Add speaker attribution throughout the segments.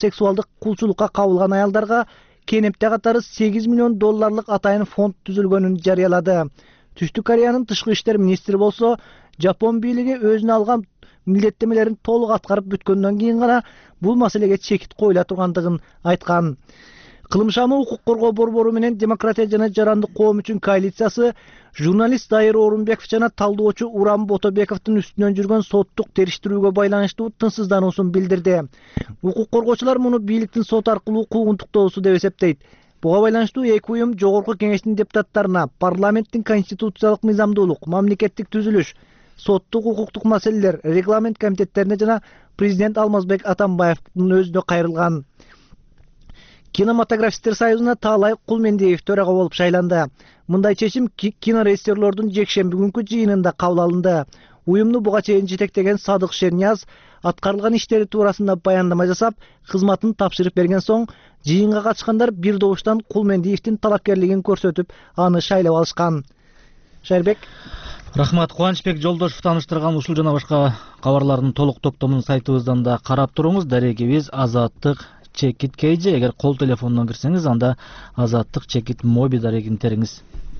Speaker 1: сексуалдык кулчулукка кабылган аялдарга кенепте катары $8 миллион атайын фонд түзүлгөнүн жарыялады. Түштүк Кореянын тышкы иштер министри болсо, Жапон бийлиги өзүнө алган милдеттемелерин толук аткарып бүткөндөн кийин гана бул маселеге чекит коюла тургандыгын айткан. Кылымшамы укук коргоо борбору менен Демократия жана жарандык коом үчүн коалициясы журналист Дайыр Орунбеков жана талдоочу Урам Ботобековдун үстүнөн жүргөн соттук териштирүүгө байланыштуу тынчсыздануусун билдирди. Укук коргоочулар муну бийликтин сот аркылуу куугунтуктоосу деп эсептейт. Буга байланыштуу эки уюм Жогорку Кеңештин депутаттарына парламенттин конституциялык мыйзамдуулук, мамлекеттик түзүлүш, соттук укуктук маселелер, регламент комитеттерине жана президент Алмазбек Атамбаевдин өзүнө кайрылган. Кинематографисттер союзуна Таалай Кулмендиев төрага болуп шайланды. Мындай чечим кинорежиссерлордун жекшемби күнкү жыйынында кабыл алынды. Уюмду буга чейин жетектеген Садык Шернияз аткарылган иштери туурасында баяндама жасап, кызматын тапшырып берген соң, жыйынга катышкандар бир добуштан Кулмендиевдин талапкерлигин көрсөтүп, аны шайлап алышкан. Шайырбек.
Speaker 2: Рахмат. Кубанычбек Жолдошев тааныштырган ушул жана башка кабарлардын толук топтомун сайтыбыздан да карап туруңуз. Дарегибиз Азаттык Чекит KG. Эгер кол телефонунан кирсеңиз, анда Азаттык Чекит Моби дарегин териңиз.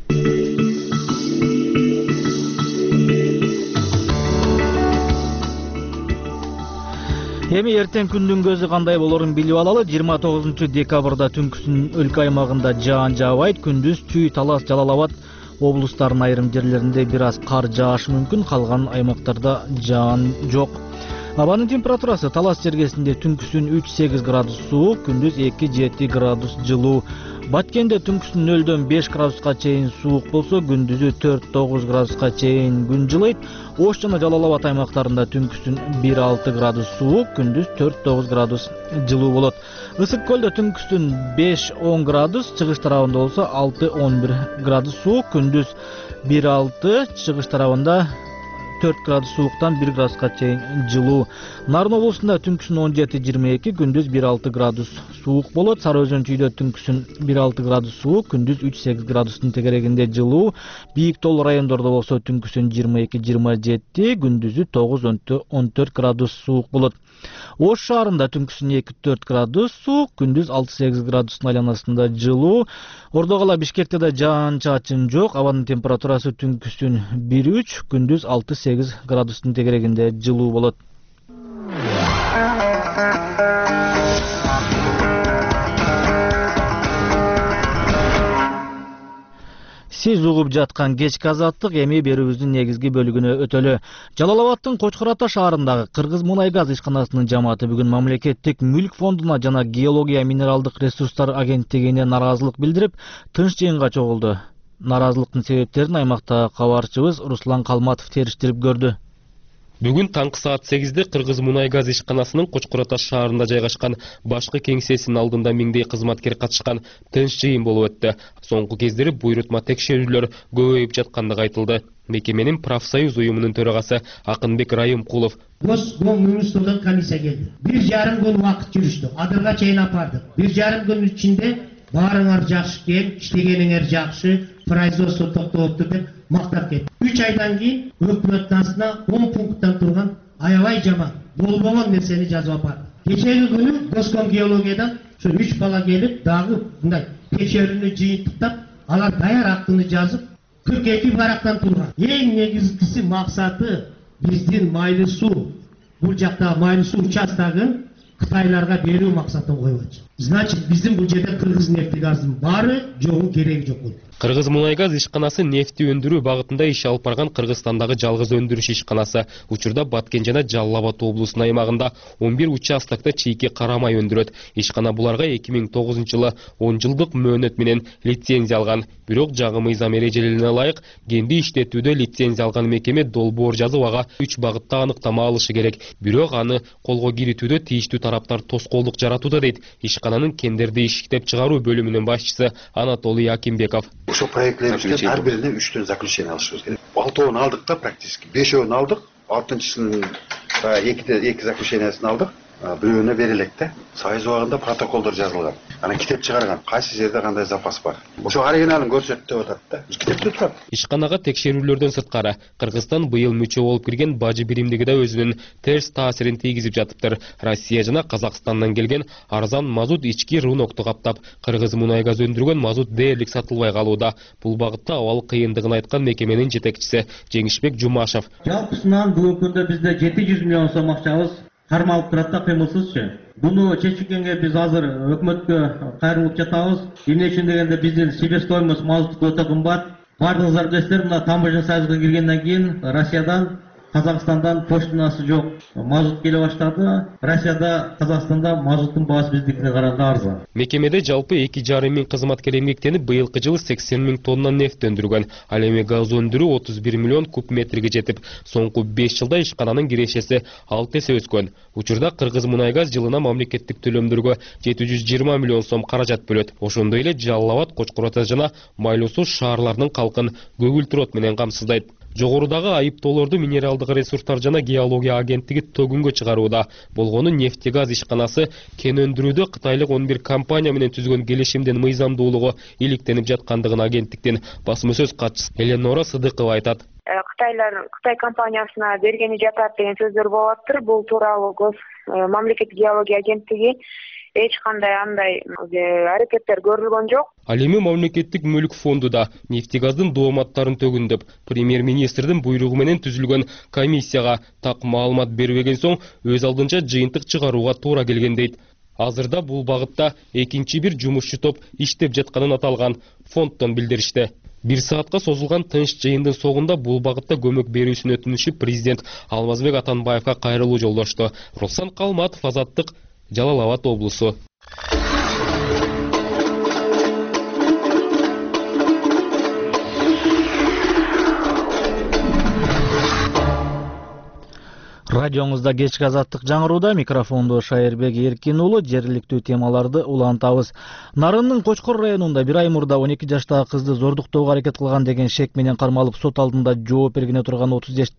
Speaker 2: Эми эртең күндүн көзү кандай болорун билип алалы. 29 декабрда түнкүсүн өлкө аймагында жаан жаабайт. Күндүз Чүй, Талас, Жалал Абад облустарынын айрым жерлеринде бир аз кар жаашы мүмкүн. Калган аймактарда жаан жок. Абанын температурасы Талас жергесинде түнкүсүн 3-8 градус суук, күндүз 2-7 градус жылуу. Баткенде түнкүсүн 0-дөн 5 градуска чейин суук болсо, күндүзү 4-9 градуска чейин күн жылыйт. Ош жана Жалал Абад аймактарында түнкүсүн 1-6 градус суук, күндүз 4-9 градус жылуу болот. Ысык көлдө түнкүсүн 5-10 градус, чыгыш тарабында болсо 6-11 градус суук, күндүз 1-6, чыгыш тарабында 4 градус сууктан 1 градуска чейин жылуу. Нарын облусунда түнкүсүн 17-22, күндүз 1-6 градус суук болот. Сары Өзөн Чүйдө түнкүсүн 1-6 градус суук, күндүз 3-8 градустун тегерегинде жылуу. Бийик тоол райондордо болсо түнкүсүн 22-27, күндүзү 9-14 градус суук болот. Ош шаарында түнкүсүн 2-4 градус суук, күндүз 6-8 градустун айланасында жылуу. Ордогала Бишкекте да жаан чачын жок. Абанын температурасы түнкүсүн 1-3, күндүз 6-8 градустун тегерегинде жылуу болот. Сиз угуп жаткан кечки азаттык эми берүүбүздүн негизги бөлүгүнө өтөлү. Жалал Абадтын Кочкор Ата шаарындагы Кыргыз мунай газ ишканасынын жамааты бүгүн мамлекеттик мүлк фондуна жана геология минералдык ресурстар агенттигине нааразылык билдирип, тынч жыйынга чогулду. Нааразылыктын себептерин аймактагы кабарчыбыз Руслан Калматов териштирип көрдү.
Speaker 3: Бүгүн таңкы саат 8-де Кыргыз мунай газ ишканасынын Кочкор Ата шаарында жайгашкан башкы кеңсесинин алдында миңдей кызматкер катышкан тынч жыйын болуп өттү. Соңку кездери буйрутма текшерүүлөр көбөйүп жаткандыгы айтылды. Мекеменин профсоюз уюмунун төрагасы Акынбек Райымкулов:
Speaker 4: Госмунструктурдан комиссия келди. 1,5 күн убакыт жүрүштү. Адырга чейин апардык. 1,5 күн ичинде баарыңар жакшы экен, иштегениңер жакшы, производство токтоптур деп мактап кетти. 3 айдан кийин өкмөттүн астына 10 пункттан турган аябай жаман болбогон нерсени жазып апарды. Кечеги күнү Госкомгеологиядан ушу 3 бала келип, дагы мындай текшерүүнү жыйынтыктап, алар даяр актыны жазып, 42 барактан турган. Эң негизгиси максаты биздин майлуу суу, бул жакта майлуу суу участогун Кытайларга берүү максатын коюп атышат. Значит, биздин бул жерде Кыргыз нефти газдын баары жогу кереги жок болду.
Speaker 3: Кыргыз мунай газ ишканасы нефти өндүрүү багытында иш алып барган Кыргызстандагы жалгыз өндүрүш ишканасы. Учурда Баткен жана Жалал Абад облусунун аймагында 11 участокто чийки кара май өндүрөт. Ишкана буларга 2009 жылы 10 жылдык мөөнөт менен лицензия алган. Бирок жаңы мыйзам эрежелерине ылайык кенди иштетүүдө лицензия алган мекеме долбоор жазып ага 3 багытта аныктама алышы керек. Бирок аны колго киритүүдө тийиштүү тараптар тоскоолдук жаратууда дейт ишкананын кендерди иштеп чыгаруу бөлүмүнүн башчысы Анатолий Акимбеков.
Speaker 5: Ошо проектлерибизге ар бирине 3төн заключение алышыбыз керек. 6-ын алдык да практически. 5-ын алдык. 6-чысынын 2 заключениясын алдык. Бирөөнө берелек да. Сайыз убагында протоколдор жазылган. Анан китеп чыгарган. Кайсы жерде кандай запас бар. Ошо оригиналын көрсөт деп атат да. Китепте турат.
Speaker 3: Ишканага текшерүүлөрдөн сырткары Кыргызстан быйыл мүчө болуп кирген бажы биримдиги да өзүнүн терс таасирин тийгизип жатыптыр. Россия жана Казакстандан келген арзан мазут ички рынокту каптап, Кыргыз мунай газ өндүргөн мазут дээрлик сатылбай калууда. Бул багытта абал кыйындыгын айткан мекеменин жетекчиси Жеңишбек Жумашев.
Speaker 6: Жалпысынан бүгүнкү күндө бизде 700 миллион сом акчабыз кармалып турат да, кыймылсызчы. Буну чечкенге биз азыр өкмөткө кайрылып жатабыз. Эмне үчүн дегенде биздин себестоимость мазутту өтө кымбат. Бардыгыңыздар билесиздер, мына Таможня союзга киргенден кийин Россиядан, Казакстандан поштасы жок. Мазут келе баштады. Россияда, Казакстанда мазуттун баасы биздикине караганда арзан.
Speaker 3: Мекемеде жалпы 2,5 миң кызматкер эмгектенип, быйылкы жылы 80 миң тонна нефт өндүргөн. Ал эми газ өндүрүү 31 миллион куб метрге жетип, соңку 5 жылда ишкананын кирешеси 6 эсе өскөн. Учурда Кыргыз мунай газ жылына мамлекеттик төлөмдөргө 720 миллион сом каражат бөлөт. Ошондой эле Жалал Абад, Кочкор Ата жана Майлуу Суу шаарларынын калкын көгүлтүр от менен камсыздайт. Жогорудагы айыптоолорду минералдык ресурстар жана геология агенттиги төгүнгө чыгарууда. Болгону нефтегаз ишканасы кен өндүрүүдө Кытайлык 11 компания менен түзгөн келишимдин мыйзамдуулугу иликтенип жаткандыгын агенттиктин басма сөз катчысы Эленора Сыдыкова айтат.
Speaker 7: Кытай компаниясына бергени жатат деген сөздөр болуп атыр. Бул тууралуу мамлекеттик геология агенттиги эч кандай андай аракеттер көрүлгөн жок.
Speaker 3: Ал эми мамлекеттик мүлк фонду да нефтегаздын дооматтарын төгүндөп, премьер-министрдин буйругу менен түзүлгөн комиссияга так маалымат бербеген соң өз алдынча жыйынтык чыгарууга туура келген дейт. Азырда бул багытта экинчи бир жумушчу топ иштеп жатканын аталган фонддон билдиришти. 1 саатка созулган тынч жыйындын соңунда бул багытта көмөк берүүсүн өтүнүшүп президент Алмазбек Атамбаевга кайрылуу жолдошту. Руслан Калматов, Азаттык, Жалал Абад облусу.
Speaker 2: Радионузда кечки Азаттык жаңырууда, микрофондо Шайырбек Эркин уулу. Жергиликтүү темаларды улантабыз. Нарындын Кочкор районунда 1 ай мурда 12 жаштагы кызды зордуктоого аракет кылган деген шек менен кармалып сот алдында жооп бергене турган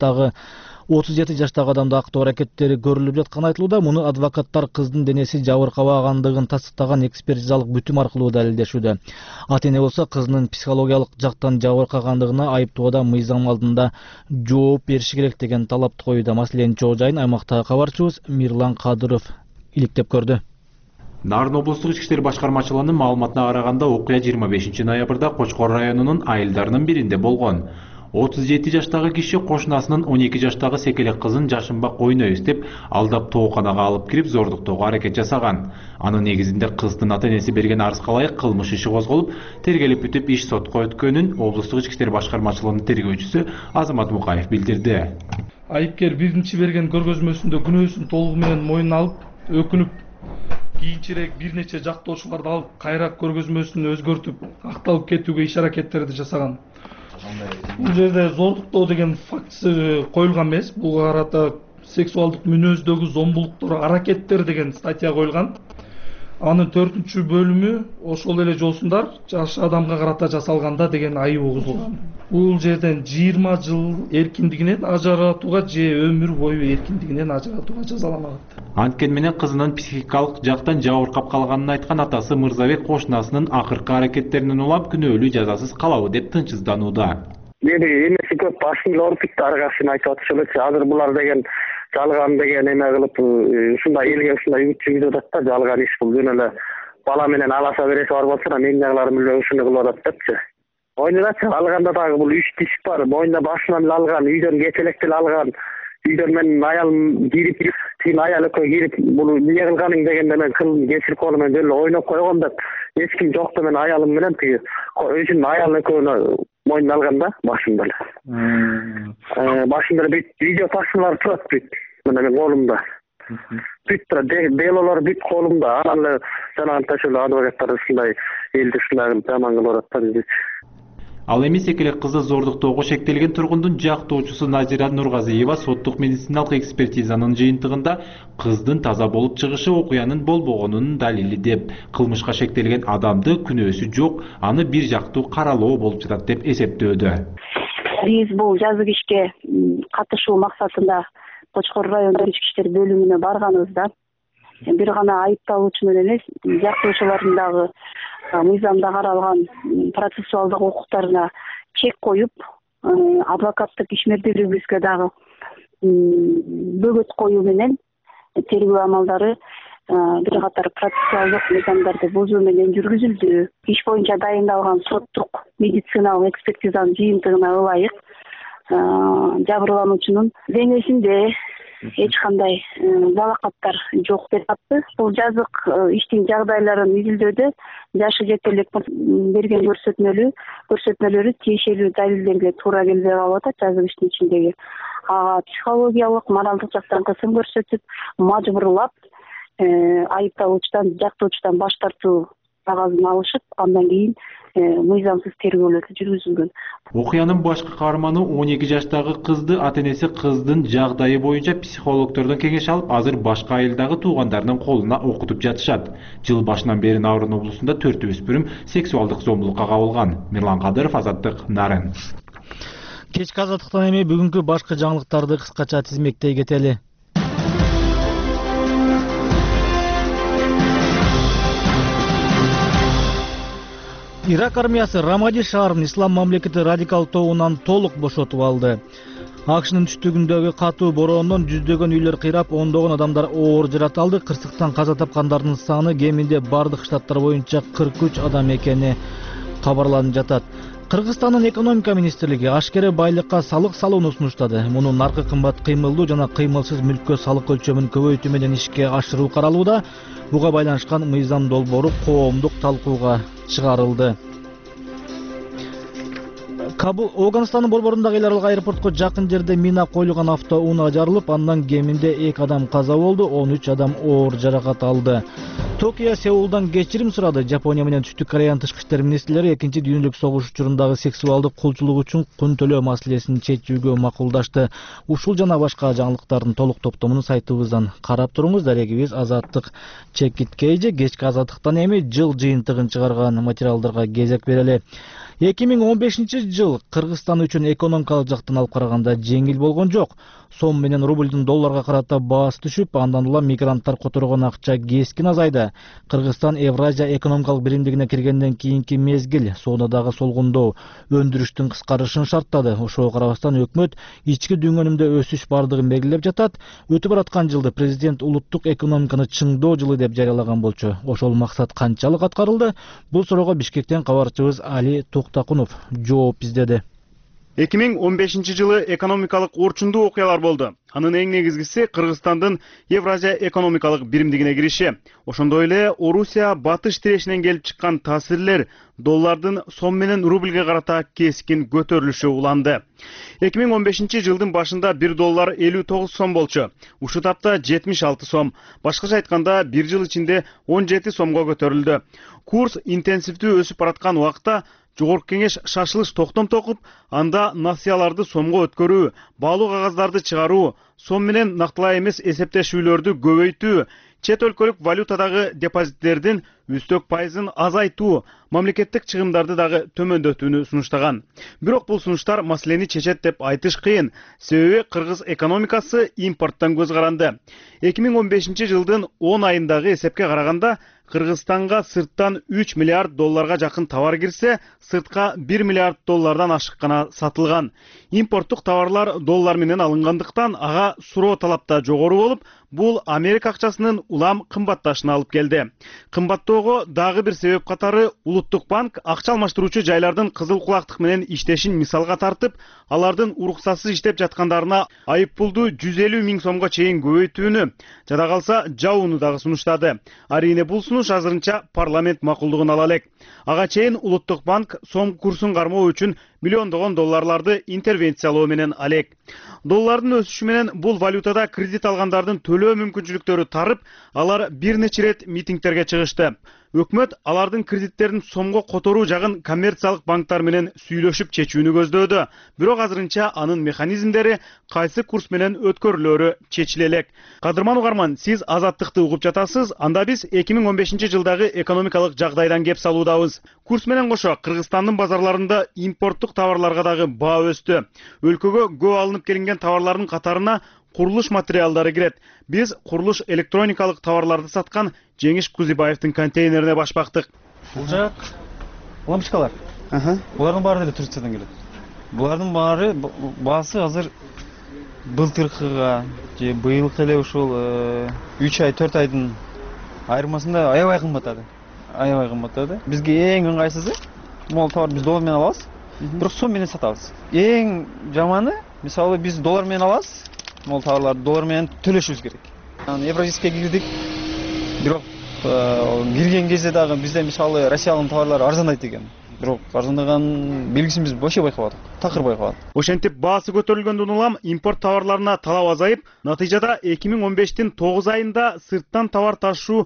Speaker 2: 37 жаштагы адамда актоо аракеттери көрүлүп жатканы айтылууда. Муну адвокаттар кыздын денеси жабыркабагандыгын тастыктаган экспертизалык бүтүм аркылуу далилдешүүдө. Ата эне болсо кызынын психологиялык жактан жабыркагандыгына айыптоодо мыйзам алдында жооп бериши керек деген талапты коюуда. Маселенин чоо жайын аймактагы кабарчыбыз Мирлан Кадыров иликтеп көрдү.
Speaker 8: Нарын облустук ички иштер башкармачылыгынын маалыматына караганда, окуя 25 ноябрда Кочкор районунун айылдарынын биринде болгон. 37 жаштагы киши кошунасынын 12 жаштагы секелек кызын жашынбак ойнойбуз деп алдап тооканага алып кирип зордуктоого аракет жасаган. Анын негизинде кыздын ата энеси берген арызга ылайык кылмыш иши козголуп, тергелип бүтүп иш сотко өткөнүн облустук ички иштер башкармачылыгынын тергөөчүсү Азамат Мукаев билдирди.
Speaker 9: Айыпкер биринчи берген көргөзмөсүндө күнөөсүн толугу менен мойнуна алып, өкүнүп, кийинчерээк бир нече жактоочуларды алып кайра көргөзмөсүн өзгөртүп, акталып кетүүгө иш аракеттерди жасаган. Бул жерде зордуктоо деген фактысы коюлган эмес. Буга карата сексуалдык мүнөздөгү зомбулуктор аракеттер деген статья коюлган. Анын 4-чү бөлүмү ошол эле жолсундар жаш адамга карата жасалганда деген айып угузулган. Бул жерден 20 жыл эркиндигинен ажыратууга же өмүр бою эркиндигинен ажыратууга жазаланат.
Speaker 8: Анткени менен кызынын психикалык жактан жабыркап калганын айткан атасы Мырзабек кошунасынын акыркы аракеттеринен улам күнөөлүү жазасыз калабы деп тынчсызданууда.
Speaker 10: Мени эмеси көп башым ооруп кетти, аргасын айтып атышылычы. Азыр булар деген жалган деген эме кылып, ушундай элге ушундай үмүт жүргүзүп атат да, жалган иш бул. Жөн эле бала менен аласа береси бар болсо, менин жагларым эле ушуну кылып атат депчи. Ойнодачы алганда дагы бул 3 тиш бар, моюнда башынан эле алган, үйдөн кечелек эле алган. Үйдөн менин аялым кирип, тин аял экөө кирип, бул эмне кылганың дегенде мен кылдым, кесип колу менен эле ойноп койгом деп, эч ким жокто мен аялым менен тиги өзүнүн аялы экөөнү мойнуна алган да, башында эле. Башында эле видео тасмалар турат бүт. Мына мен колумда. Бүт турат, делолор бүт колумда. Анан эле жанагынтаа ошол адвокаттар ушундай элди ушундай жаман кылып атат да бизди.
Speaker 8: Ал эми секелек кызды зордуктоого шектелген тургундун жактоочусу Назира Нургазиева соттук медициналык экспертизанын жыйынтыгында кыздын таза болуп чыгышы окуянын болбогонунун далили деп, кылмышка шектелген адамды күнөөсү жок, аны бир жактуу каралоо болуп жатат деп эсептөөдө.
Speaker 11: Биз бул жазык ишке катышуу максатында Кочкор райондук ички иштер бөлүмүнө барганбыз да. бир гана айыпталуучу менен эмес, жактоочулардын дагы мыйзамда каралган процессуалдык укуктарына чек коюп, адвокаттык ишмердүүлүгүбүзгө дагы бөгөт коюу менен тергөө амалдары бир катар процессуалдык мыйзамдарды бузуу менен жүргүзүлдү. Иш боюнча дайындалган соттук медициналык экспертизанын жыйынтыгына ылайык жабырлануучунун денесинде эч кандай балакаттар жок деп атты. Бул жазык иштин жагдайларын изилдөөдө жашы жетерлик берген көрсөтмөлөрү тиешелүү далилдерге туура келбей калып атат. Жазык иштин ичиндеги ага психологиялык, моралдык жактан кысым көрсөтүп, мажбурлап айыпталуучудан, жактоочудан баш тартуу кагазын алышып, андан кийин мыйзамсыз тергөөлөрдү жүргүзүлгөн.
Speaker 8: Окуянын башкы каарманы 12 жаштагы кызды ата-энеси кыздын жагдайы боюнча психологдордон кеңеш алып, азыр башка айылдагы туугандарынын колуна окутуп жатышат. Жыл башынан бери Нарын облусунда 4 өспүрүм сексуалдык зомбулукка кабылган. Мирлан Кадыров, Азаттык, Нарын.
Speaker 2: Кечки азаттыктан эми бүгүнкү башкы жаңылыктарды кыскача тизмектей кетели. Ирак армиясы Рамади шаарын ислам мамлекети радикал тобунан толук бошотуп алды. АКШнын түштүгүндөгү катуу бороондон жүздөгөн үйлөр кыйрап, ондогон адамдар оор жаракат алды. Кырсыктан каза тапкандардын саны кеминде бардык штаттар боюнча 43 адам экени кабарланып жатат. Кыргызстандын экономика министрлиги ашкере байлыкка салык салууну сунуштады. Мунун наркы кымбат кыймылдуу жана кыймылсыз мүлккө салык өлчөмүн көбөйтүү менен ишке ашыруу каралууда. Буга байланышкан мыйзам долбоору коомдук талкууга чыгарылды. Афганистандын борборундагы эл аралык аэропортко жакын жерде мина коюлган автоунаа жарылып, андан кеминде 2 адам каза болду, 13 адам оор жаракат алды. Токио Сеулдан кечирим сурады. Жапония менен Түштүк Кореянын тышкы иштер министрлери экинчи дүйнөлүк согуш учурундагы сексуалдык кулчулук үчүн кун төлөө маселесин чечүүгө макулдашты. Ушул жана башка жаңылыктардын толук топтомун сайтыбыздан карап туруңуз. Дарегибиз Азаттык чекиткейже. Кечки азаттыктан эми жыл жыйынтыгын чыгарган материалдарга кезек берели. 2015 жыл Кыргызстан үчүн экономикалык жактан алып караганда жеңил болгон жок. Сом менен рубльдин долларга карата баасы түшүп, андан улам мигранттар которгон акча кескин азайды. Кыргызстан Евразия экономикалык биримдигине киргенден кийинки мезгил соодадагы солгундоо, өндүрүштүн кыскарышын шарттады. Ошого карабастан өкмөт ички дүнгөнүндө өсүш бардыгын белгилеп жатат. Өтүп бараткан жылды президент улуттук экономиканы чыңдоо жылы деп жарыялаган болчу. Ошол максат канчалык аткарылды? Бул суроого Бишкектен кабарчыбыз Али Токтакунов жооп издеди.
Speaker 12: 2015 жылы экономикалык орчундуу окуялар болду. Анын эң негизгиси Кыргызстандын Евразия экономикалык биримдигине кириши. Ошондой эле Орусия батыш тирешинен келип чыккан таасирлер доллардын сом менен рубльге карата кескин көтөрүлүшү уланды. 2015 жылдын башында 1 доллар 59 сом болчу. Ушул тапта 76 сом. Башкача айтканда 1 жыл ичинде 17 сомго көтөрүлдү. Курс интенсивдүү өсүп бараткан убакта Жогорку кеңеш шашылыш токтом токуп, анда насыяларды сомго өткөрүү, баалуу кагаздарды чыгаруу, сом менен нактылай эмес эсептешүүлөрдү көбөйтүү, чет өлкөлүк валютадагы депозиттердин үстөк пайызын азайтуу, мамлекеттик чыгымдарды дагы төмөндөтүүнү сунуштаган. Бирок бул сунуштар маселени чечет деп айтыш кыйын. Себеби кыргыз экономикасы импорттон көз каранды. 2015 жылдын 10 айындагы эсепке караганда Кыргызстанга сырттан 3 миллиард долларга жакын товар кирсе, сыртка 1 миллиард доллардан ашык гана сатылган. Импорттук товарлар доллар менен алынгандыктан ага суроо талапта жогору болуп, бул Америка акчасынын улам кымбатташына алып келди. Кымбаттоого дагы бир себеп катары Улуттук банк акча алмаштыруучу жайлардын кызыл кулактык менен иштешин мисалга тартып, алардын уруксатсыз иштеп жаткандарына айыппулду 150 миң сомго чейин көбөйтүүнү, жада калса жабууну дагы сунуштады. Арине бул сунуш азырынча парламент макулдугун ала элек. Ага чейин Улуттук банк сом курсун кармоо үчүн миллиондогон долларларды интервенциялоо менен алек. Доллардын өсүшү менен бул валютада кредит алгандардын төлөө мүмкүнчүлүктөрү тарып, алар бир нече рет митингтерге чыгышты. Өкмөт алардын кредиттерин сомго которуу жагын коммерциялык банктар менен сүйлөшүп чечүүнү көздөөдө. Бирок азырынча анын механизмдери кайсы курс менен өткөрүлөрү чечиле элек. Кадырман угарман, сиз Азаттыкты угуп жатасыз. Анда биз 2015 жылдагы экономикалык жагдайдан кеп салуудабыз. Курс менен кошо Кыргызстандын базарларында импорттук товарларга дагы баа өстү. Өлкөгө көп алынып келинген товарлардын катарына курулуш материалдары кирет. Биз курулуш электроникалык товарларды саткан Жеңиш Кузибаевдин контейнерине башпактык.
Speaker 13: Бул жак лампочкалар. Булардын баары деле Түркистандан келет. Булардын баары баасы азыр былтыркыга же быйылкы эле ушул 3 ай 4 айдын айырмасында аябай кымбаттады. Бизге эң ыңгайсызы могул товар биз доллар менен алабыз, бирок сом менен сатабыз. Эң жаманы, мисалы биз доллар менен алабыз, могул товарларды доллар менен төлөшүбүз керек. Евразийская кирдик, бирок кирген кезде дагы бизде мисалы Россиянын товарлары арзандайт экен. Бирок арзандаган белгисин биз вообще байкабадык, такыр байкабадык.
Speaker 12: Ошентип баасы көтөрүлгөндөн улам импорт товарларына талап азайып, натыйжада 2015-тин 9 айында сырттан товар ташуу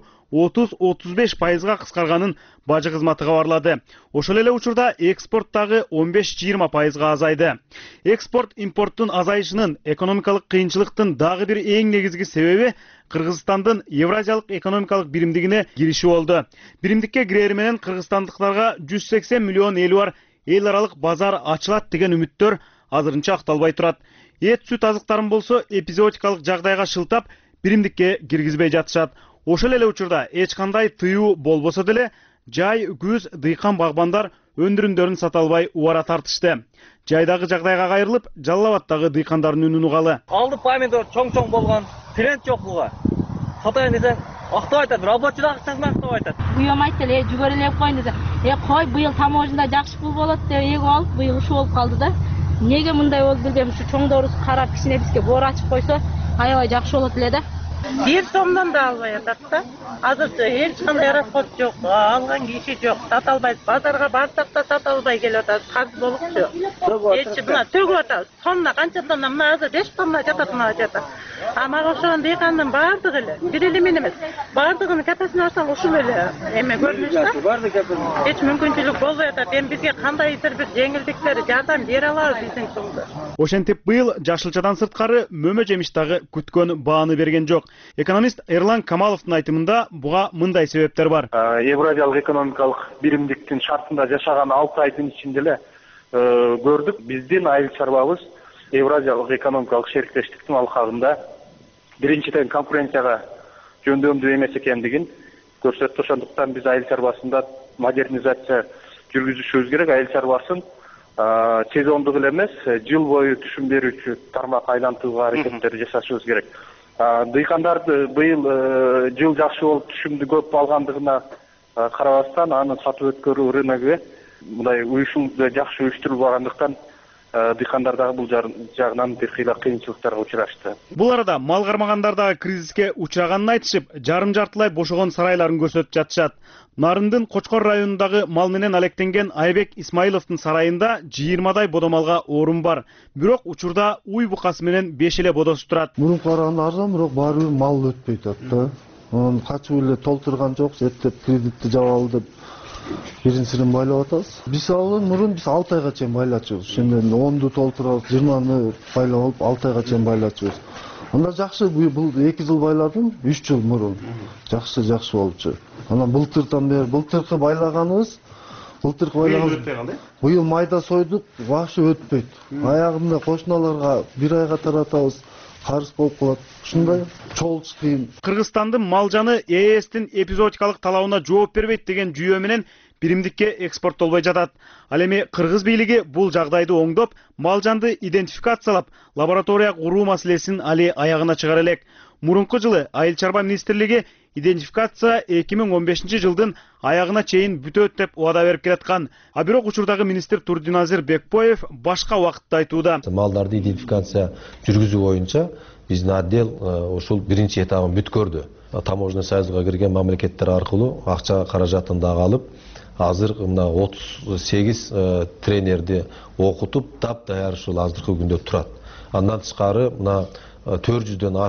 Speaker 12: 30-35%га кыскарганын бажы кызматы кабарлады. Ошол эле учурда экспорттагы 15-20%га азайды. Экспорт импорттун азайышынын экономикалык кыйынчылыктын дагы бир эң негизги себеби Кыргызстандын Евразиялык экономикалык биримдигине кириши болду. Биримдикке кирери менен кыргызстандыктарга 180 миллион эли бар эл аралык базар ачылат деген үмүттөр азырынча акталбай турат. Эт сүт азыктарын болсо эпизодикалык жагдайга шылтап биримдикке киргизбей жатышат. Ошол эле учурда эч кандай тыюу болбосо деле жай күз дыйкан багбандар өндүрүмдөрүн сата албай убара тартышты. Жайдагы жагдайга кайрылып, Жалал Абадтагы дыйкандардын үнүн угалы.
Speaker 14: Алды помидор чоң-чоң болгон, тренд жок буга. Сатайын десең, актап айтат, рабочий да акчасын актап айтат.
Speaker 15: Буюм айтты, жүгөрүп коюн десе, кой быйыл таможняда жакшы пул болот деп эгип алып, быйыл ушу болуп калды да. Неге мындай болду билбейм, ушу чоңдорубуз карап кичине бизге боор ачып койсо, аябай жакшы болот эле да.
Speaker 16: 1 сомдон да албай атат да. Азырча эч кандай расход жок, алган киши жок, сата албайбыз. Базарга барсак да сата албай келип атат, карыз болупчу. Эч мына төгүп атабыз. Тонна канча тонна, мына азыр 5 тонна жатат, мына жатат. Мага ошон дыйкандын баардыгы эле, бир эле мен эмес, баардыгынын капасын алсаң ушул эле эме көрүнүш да. Эч мүмкүнчүлүк болбой атат. Эми бизге кандайдыр бир жеңилдиктер, жардам бере алабыз биздин чоңдор.
Speaker 12: Ошентип быйыл жашылчадан сырткары мөмө жемиш дагы күткөн бааны берген жок. Экономист Эрлан Камаловдун айтымында буга мындай себептер бар.
Speaker 17: Евразиялык экономикалык биримдиктин шартында жашаган 6 айдын ичинде эле көрдүк, биздин айыл чарбабыз Евразиялык экономикалык шериктештиктин алкагында биринчиден конкуренцияга жөндөмдүү эмес экендигин көрсөттү. Ошондуктан биз айыл чарбасында модернизация жүргүзүшүбүз керек. Айыл чарбасын сезондук эле эмес, жыл бою түшүм берүүчү тармак айлантууга аракеттер жасашыбыз керек. Дыйкандар быйыл жыл жакшы болуп түшүмдү көп алгандыгына карабастан анын сатып өткөрүү рыногу мындай жакшы уюштурулбагандыктан дыйкандар дагы бул жагынан бир кыйла кыйынчылыктарга учурашты.
Speaker 12: Бул арада мал кармагандар дагы кризиске учураганын айтышып, жарым-жартылай бошогон сарайларын көрсөтүп жатышат. Нарындын Кочкор районундагы мал менен алектенген Айбек Исмаиловдун сарайында 20дай бодомалга орун бар. Бирок учурда уй букасы менен 5 эле бодосу турат.
Speaker 18: Мурун караганда арзан, бирок баары бир мал өтпөй атат да. Анан качып эле толтурган жокпуз, эптеп кредитти жабалы деп биринчисин байлап атабыз. Биз мурун 6 айга чейин байлачубуз. Ошондон 10ду толтурабыз, 20ны байлап алып 6 айга чейин байлачубуз. Анда жакшы, бул 2 жыл байладым, 3 жыл мурун. Жакшы болчу. Анан былтырдан бери былтыркы байлаганыбыз, быйыл майда сойдук, вообще өтпөйт. Аягында кошуналарга 1 айга таратабыз. Карыз болуп калат. Ушундай чогулуш кыйын.
Speaker 12: Кыргызстандын мал жаны ЭЭСтин эпизодикалык талабына жооп бербейт деген жүйө менен биримдикке экспорттолбой жатат. Ал эми кыргыз бийлиги бул жагдайды оңдоп, мал жанды идентификациялап, лаборатория куруу маселесин али аягына чыгара элек. Мурунку жылы Айыл чарба министрлиги идентификация 2015 жылдын аягына чейин бүтөт деп убада берип келаткан. А бирок учурдагы министр Турдиназир Бекбоев башка убакытта айтууда.
Speaker 19: Малдарды идентификация жүргүзүү боюнча биздин отдел ушул биринчи этабын бүткөрдү. Таможня союзуга кирген мамлекеттер аркылуу акча каражатын дагы алып, азыр мына 38 тренерди окутуп, таптаяр ушул азыркы күндө турат. Андан тышкары мына 400дөн ашык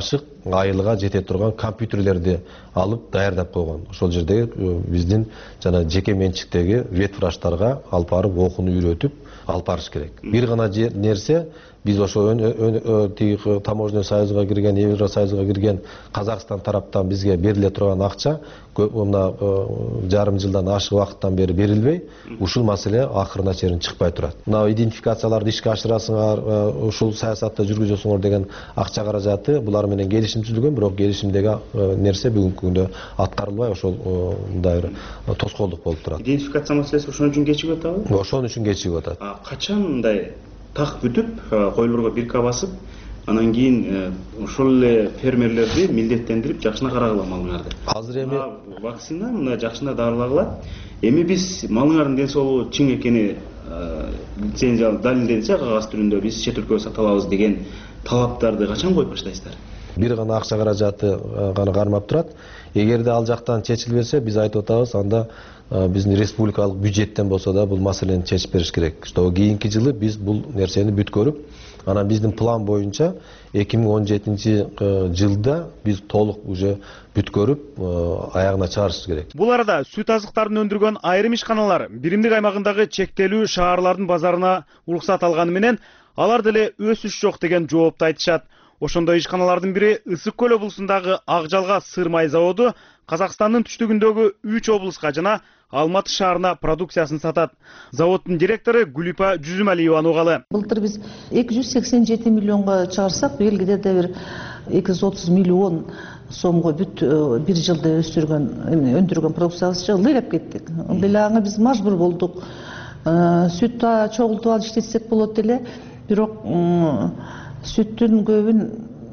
Speaker 19: айылга жете турган компьютерлерди алып даярдап койгон. Ошол жердеги биздин жана жеке менчиктеги ветврачтарга алып барып окууну үйрөтүп алып барыш керек. Бир гана нерсе, биз ошо таможенный союзга кирген, Евросоюзга кирген Казакстан тараптан бизге бериле турган акча мына жарым жылдан ашык убакыттан бери берилбей, ушул маселе акырына чейин чыкпай турат. Мына идентификацияларды ишке ашырасыңар, ушул саясатты жүргүзөсүңөр деген акча каражаты булар менен келишим түзүлгөн, бирок келишимдеги нерсе бүгүнкү күндө аткарылбай, ошол мындай тоскоолдук болуп турат.
Speaker 12: Идентификация маселеси ошон үчүн кечигип атабы?
Speaker 19: Ошон үчүн кечигип атат.
Speaker 12: Качан мындай так бүтүп, койлорго бирка басып, анан кийин ошол эле фермерлерди милдеттендирип жакшына карагыла малыңарды.
Speaker 19: Азыр эми
Speaker 12: вакцина мына жакшына дарылагыла. Эми биз малыңардын ден соолугу чың экени лицензия далилденсе кагаз түрүндө биз чет өлкөгө сата алабыз деген талаптарды качан коюп баштайсыздар?
Speaker 19: Бир гана акча каражаты гана кармап турат. Эгерде ал жактан чечилбесе, биз айтып атабыз, анда биздин республикалык бюджеттен болсо да бул маселени чечип бериш керек. Что кийинки жылы биз бул нерсени бүткөрүп, анан биздин план боюнча 2017 жылда биз толук уже бүткөрүп аягына чыгарышыбыз керек.
Speaker 12: Бул арада сүт азыктарын өндүргөн айрым ишканалар биримдик аймагындагы чектелүү шаарлардын базарына уруксат алганы менен алар деле өсүш жок деген жоопту айтышат. Ошондой ишканалардын бири Ысык көл облусундагы Акжалга сыр май заводу Казакстандын түштүгүндөгү 3 облуска жана Алматы шаарына продукциясын сатат. Заводдун директору Гүлипа Жүзүмалиеваны угалы.
Speaker 20: Былтыр биз 287 миллионго чыгарсак, быйыл где-то бир 230 миллион сомго бүт бир жылда өндүргөн продукциябызды ылдыйлап кеттик. Ылдыйлаганга биз мажбур болдук. Сүт чогултуп алып иштетсек болот эле, бирок сүттүн көбүн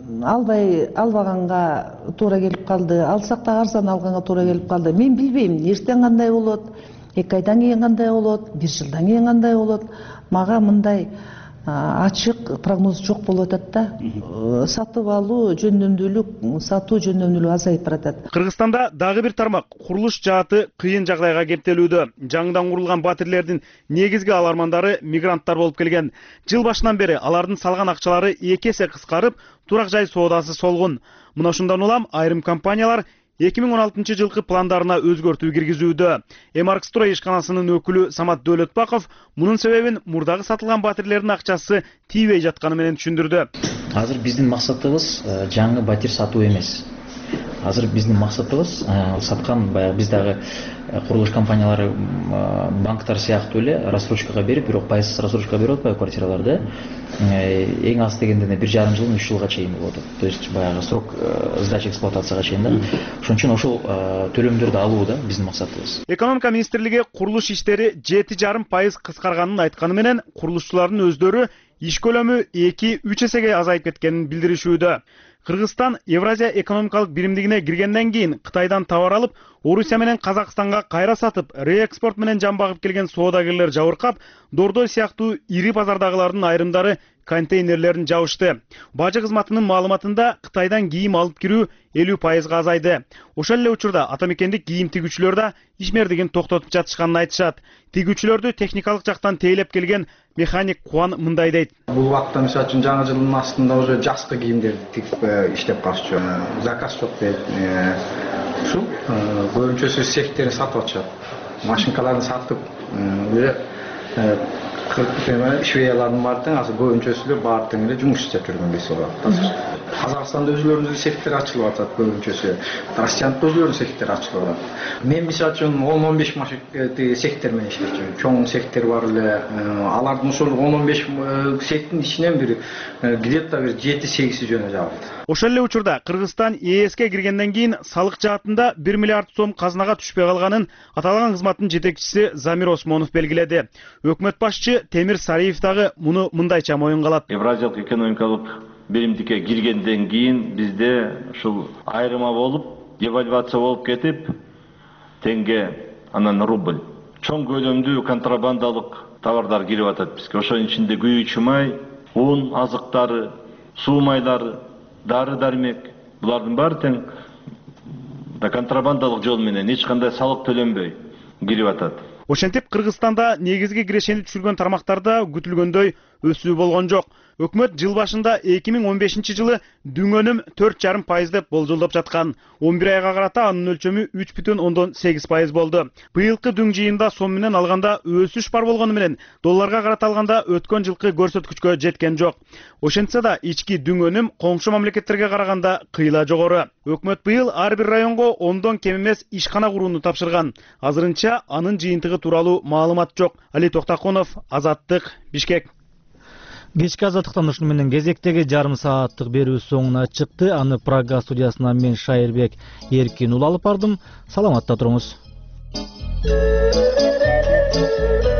Speaker 20: албаганга туура келип калды. Алсак да арзан алганга туура келип калды. Мен билбейм, эртең кандай болот, 2 айдан кийин кандай болот, 1 жылдан кийин кандай болот. Мага мындай ачык прогноз жок болуп атат да. Сатып алуу жөндөмдүүлүк, сатуу жөндөмдүүлүк азайып баратат.
Speaker 12: Кыргызстанда дагы бир тармак курулуш жааты кыйын жагдайга кептелүүдө. Жаңыдан курулган батирлердин негизги алармандары мигранттар болуп келген. Жыл башынан бери алардын салган акчалары 2 эсе кыскарып, турак жай соодасы солгун. Мына ушундан улам айрым компаниялар 2016 жылкы пландарына өзгөртүү киргизүүдө. Эмаркстрой ишканасынын өкүлү Самат Дөөлөтбаков мунун себебин мурдагы сатылган батирлердин акчасы тийбей жатканы менен түшүндүрдү.
Speaker 21: Азыр биздин максатыбыз жаңы батир сатуу эмес. Азыр биздин максатыбыз саткан баягы биздагы курулуш компаниялары банктар сыяктуу эле рассрочкага берип, бирок пайызсыз рассрочкага берип атпайбы квартираларды. Эң аз дегенде 1,5 жыл 3 жылга чейин болот. То есть баягы срок сдачи эксплуатацияга чейин да. Ошон үчүн ошол төлөмдөрдү алуу да биздин максатыбыз.
Speaker 12: Экономика министрлиги курулуш иштери 7,5% кыскарганын айтканы менен, курулушчулардын өздөрү иш көлөмү 2-3 эсеге азайып кеткенин билдиришүүдө. Кыргызстан Евразия экономикалык биримдигине киргенден кийин Кытайдан товар алып, Орусия менен Казакстанга кайра сатып, реэкспорт менен жамбагып келген соодагерлер жабыркап, Дордой сыяктуу ири базардагылардын айрымдары контейнерлерин жабышты. Бажы кызматынын маалыматында Кытайдан кийим алып кирүү 50% азайды. Ошол эле учурда атамекендик кийим тигүүчүлөр да ишмердигин токтотуп жатышканын айтышат. Тигүүчүлөрдү техникалык жактан тейлеп келген механик Куан мындай дейт.
Speaker 22: Бул убакта мисалы үчүн жаңы жылдын астында уже жазкы кийимдерди тигип иштеп калышчу. Заказ жок дейт. Ушул көбүнчөсү сехтерин сатып атышат. Машинкаларын сатып, швеялардын баары тең азыр көбүнчөсү баары тең эле жумуш иштеп жүргөн бесоо. Казакстанда өзүлөрүнүн сектер ачылып атат көбүнчөсү. Россиянда өзүлөрүнүн сектер ачылып атат. Мен мисалы үчүн 10-15 машин сектер менен иштеп жүрөм. Чоң сектер бар эле. Алардын ошол 10-15 сектин ичинен бир где-то бир 7-8 жөнө жабылды.
Speaker 12: Ошол эле учурда Кыргызстан ЕСке киргенден кийин салык жаатында 1 миллиард сом казынага түшпөй калганын аталган кызматтын жетекчиси Замир Осмонов белгиледи. Өкмөт башчы Темир Сариев дагы муну мындайча моюнга алат.
Speaker 23: Евразиялык экономикалык биримдикке киргенден кийин бизде ушул айрыма болуп, девальвация болуп кетип, теңге анан рубль. Чоң көлөмдүү контрабандалык товардар кирип атат бизге. Ошонун ичинде күйүүчү май, ун азыктары, суу майлары, дары-дармек, булардын баары тең контрабандалык жол менен эч кандай салык төлөнбөй кирип атат.
Speaker 12: Ошентип Кыргызстанда негизги кирешени түшүргөн тармактарда күтүлгөндөй өсүү болгон жок. Өкмөт жыл башында 2015 жылы дүңөнүм 4,5% деп болжолдоп жаткан. 11 айга карата анын өлчөмү 3,8% болду. Быйылкы дүң жыйында сом менен алганда өсүш бар болгону менен долларга карата алганда өткөн жылкы көрсөткүчкө жеткен жок. Ошентсе да ички дүңөнүм коңшу мамлекеттерге караганда кыйла жогору. Өкмөт быйыл ар бир районго 10дон кем эмес ишкана курууну тапшырган. Азырынча анын жыйынтыгы тууралуу маалымат жок. Али Токтакунов, Азаттык, Бишкек.
Speaker 2: Кечки азаттыктан ушуну менен кезектеги жарым сааттык берүү соңуна чыкты. Аны Прага студиясынан мен Шайырбек Эркин ул алып бардым. Саламатта туруңуз.